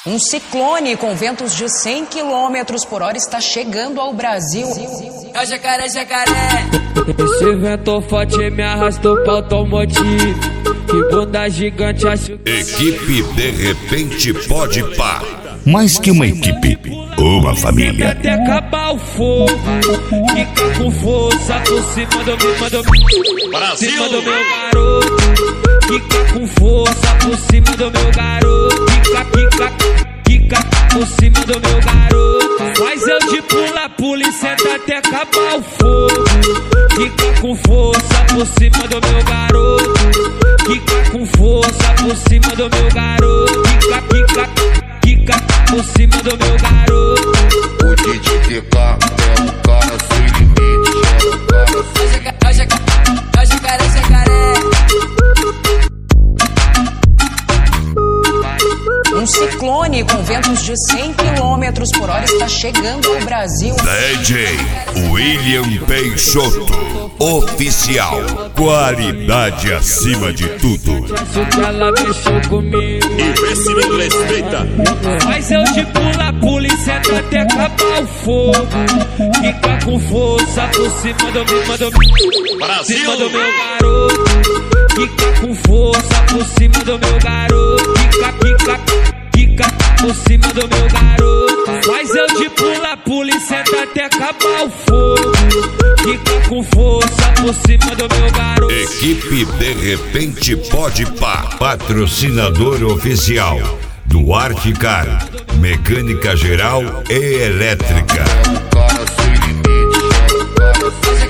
Um ciclone com ventos de 100 km por hora está chegando ao Brasil. É o jacaré, jacaré. Esse vento forte me arrastou pra automotivo. Que bunda gigante, acho que... Equipe De Repente Pode Pá. Mais que uma equipe, uma família. Até acabar o fogo, fica com força por cima do meu, Brasil. cima do meu garoto. Fica com força por cima do meu garoto. Fica por cima do meu garoto. Faz eu de pula e senta até acabar o fogo. Fica com força por cima do meu garoto. Fica com força por cima do meu garoto. Fica por cima do meu garoto. O DJ TK é um cara sem limite, é um cara sem... É o jacaré, jacaré. Um ciclone com ventos de 100 km por hora está chegando ao Brasil. DJ William Peixoto. Oficial. Qualidade acima de tudo. Acho que ela mexeu comigo. E vê se me respeita. Mas eu de pula e senta até acabar o fogo. Fica com força por cima do meu, Brasil. cima do meu garoto. Fica com força por cima do meu garoto. Fica por cima do meu garoto. Faz eu de pula e senta até acabar o fogo. Fica com força por cima do meu garoto. Equipe De Repente Pode Pá. Patrocinador oficial do Articar, mecânica geral e elétrica. É um cara sem limite, é um cara sem...